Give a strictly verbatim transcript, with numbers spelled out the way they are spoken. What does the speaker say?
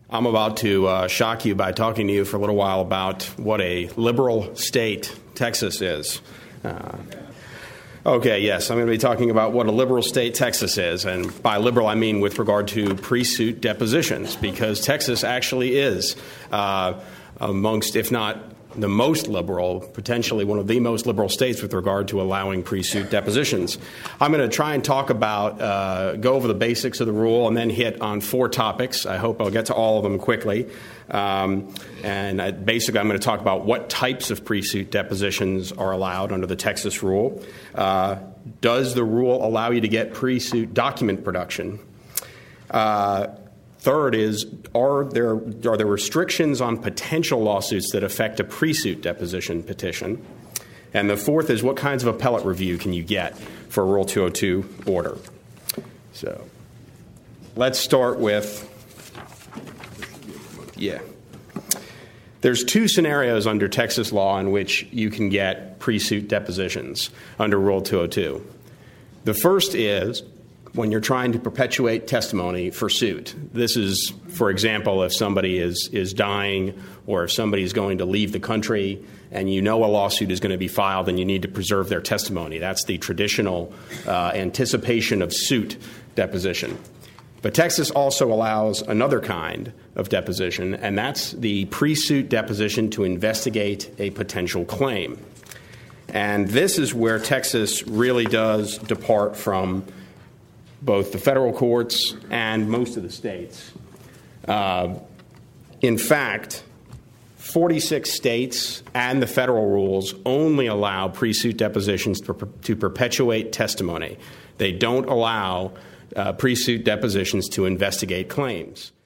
I'm about to uh, shock you by talking to you for a little while about what a liberal state Texas is. Uh, okay, yes, I'm going to be talking about what a liberal state Texas is. And by liberal, I mean with regard to pre-suit depositions, because Texas actually is uh, amongst, if not the most liberal, potentially one of the most liberal states with regard to allowing pre-suit depositions. I'm going to try and talk about, uh, go over the basics of the rule and then hit on four topics. I hope I'll get to all of them quickly. Um, and I, basically, I'm going to talk about what types of pre-suit depositions are allowed under the Texas rule. Uh, does the rule allow you to get pre-suit document production? Uh, Third is, are there are there restrictions on potential lawsuits that affect a pre-suit deposition petition? And the fourth is, what kinds of appellate review can you get for a Rule two oh two order? So let's start with, yeah. There's two scenarios under Texas law in which you can get pre-suit depositions under Rule two oh two. The first is when you're trying to perpetuate testimony for suit. This is, for example, if somebody is, is dying or if somebody is going to leave the country and you know a lawsuit is going to be filed and you need to preserve their testimony. That's the traditional uh, anticipation of suit deposition. But Texas also allows another kind of deposition, and that's the pre-suit deposition to investigate a potential claim. And this is where Texas really does depart from both the federal courts and most of the states. Uh, in fact, forty-six states and the federal rules only allow pre-suit depositions to, per- to perpetuate testimony. They don't allow uh, pre-suit depositions to investigate claims.